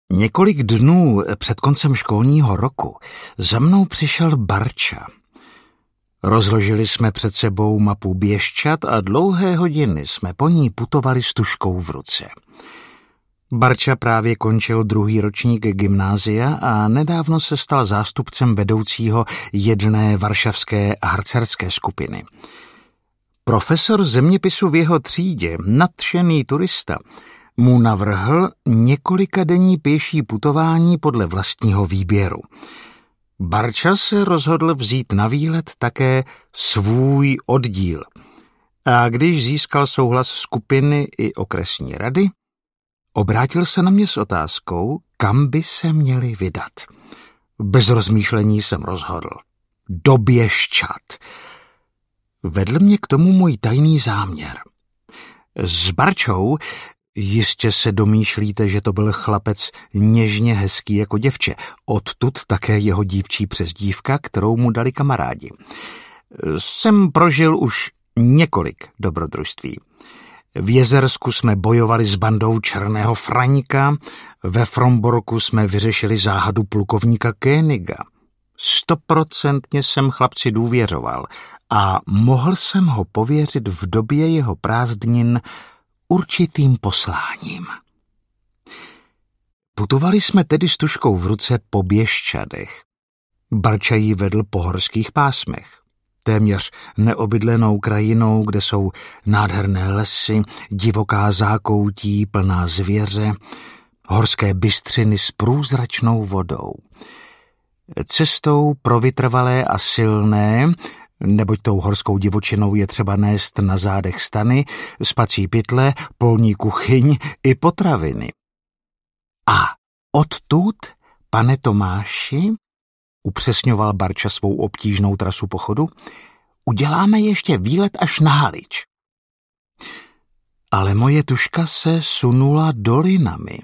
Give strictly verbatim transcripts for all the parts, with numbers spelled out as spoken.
Několik dnů před koncem školního roku za mnou přišel Barča. Rozložili jsme před sebou mapu Běščad a dlouhé hodiny jsme po ní putovali s tužkou v ruce. Barča právě končil druhý ročník gymnázia a nedávno se stal zástupcem vedoucího jedné varšavské harcerské skupiny. Profesor zeměpisu v jeho třídě, nadšený turista, mu navrhl několikadenní pěší putování podle vlastního výběru. Barča se rozhodl vzít na výlet také svůj oddíl. A když získal souhlas skupiny i okresní rady, obrátil se na mě s otázkou, kam by se měli vydat. Bez rozmýšlení jsem rozhodl. Do Běščad. Vedl mě k tomu můj tajný záměr. S Barčou jistě se domýšlíte, že to byl chlapec něžně hezký jako děvče. Odtud také jeho dívčí přezdívka, kterou mu dali kamarádi. Jsem prožil už několik dobrodružství. V Jezersku jsme bojovali s bandou Černého Fraňka, ve Fromborku jsme vyřešili záhadu plukovníka Koeniga. Stoprocentně jsem chlapci důvěřoval a mohl jsem ho pověřit v době jeho prázdnin určitým posláním. Putovali jsme tedy s tužkou v ruce po Běščadech. Barča ji vedl po horských pásmech. Téměř neobydlenou krajinou, kde jsou nádherné lesy, divoká zákoutí plná zvěře, horské bystřiny s průzračnou vodou. Cestou pro vytrvalé a silné, neboť tou horskou divočinou je třeba nést na zádech stany, spací pytle, polní kuchyň i potraviny. A odtud, pane Tomáši, upřesňoval Barča svou obtížnou trasu pochodu, uděláme ještě výlet až na Halič. Ale moje tužka se sunula dolinami.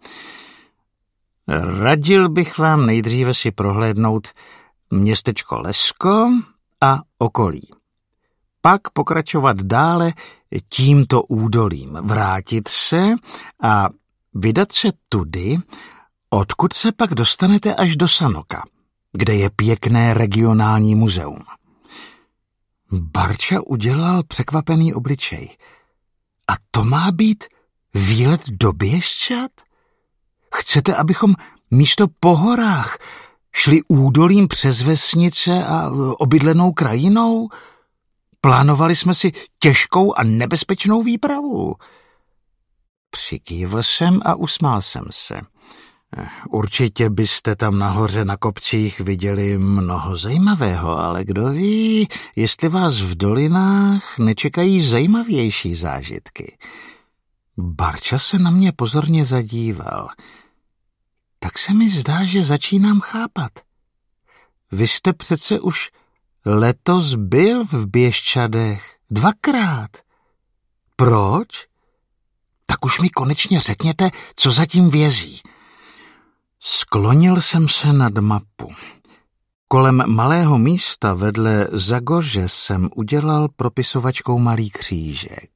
Radil bych vám nejdříve si prohlédnout městečko Lesko a okolí. Pak pokračovat dále tímto údolím, vrátit se a vydat se tudy, odkud se pak dostanete až do Sanoka, kde je pěkné regionální muzeum. Barča udělal překvapený obličej. A to má být výlet do Běščad? Chcete, abychom místo po horách šli údolím přes vesnice a obydlenou krajinou? Plánovali jsme si těžkou a nebezpečnou výpravu. Přikývl jsem a usmál jsem se. Určitě byste tam nahoře na kopcích viděli mnoho zajímavého, ale kdo ví, jestli vás v dolinách nečekají zajímavější zážitky. Barča se na mě pozorně zadíval. Tak se mi zdá, že začínám chápat. Vy jste přece už letos byl v Běščadech dvakrát. Proč? Tak už mi konečně řekněte, co zatím vězí. Sklonil jsem se nad mapu. Kolem malého místa vedle Zagoře jsem udělal propisovačkou malý křížek.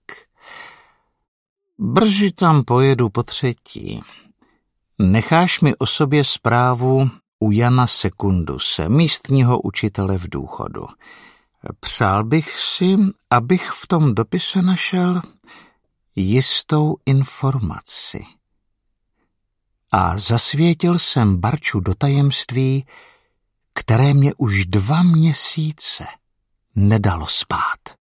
Brzy tam pojedu po třetí. Necháš mi o sobě zprávu u Jana Sekunduse, místního učitele v důchodu. Přál bych si, abych v tom dopise našel jistou informaci. A zasvětil jsem Barču do tajemství, které mě už dva měsíce nedalo spát.